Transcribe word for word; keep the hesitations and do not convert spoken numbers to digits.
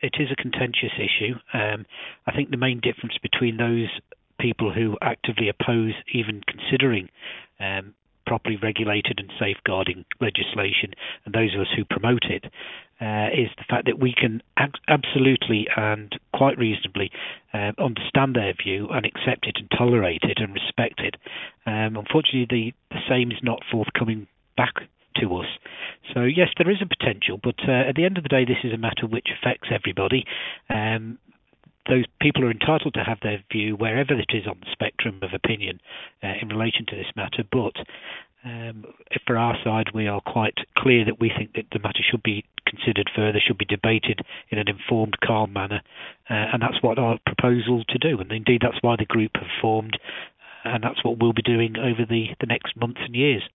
it is a contentious issue. Um, I think the main difference between those people who actively oppose even considering um, properly regulated and safeguarding legislation and those of us who promote it uh, is the fact that we can ab- absolutely and quite reasonably uh, understand their view and accept it and tolerate it and respect it. Um, unfortunately, the, the same is not forthcoming back to us. So yes, there is a potential, but uh, at the end of the day, this is a matter which affects everybody. Um, those people are entitled to have their view wherever it is on the spectrum of opinion uh, in relation to this matter, but um, for our side, we are quite clear that we think that the matter should be considered further, should be debated in an informed, calm manner, uh, and that's what our proposal to do, and indeed that's why the group have formed, and that's what we'll be doing over the, the next months and years.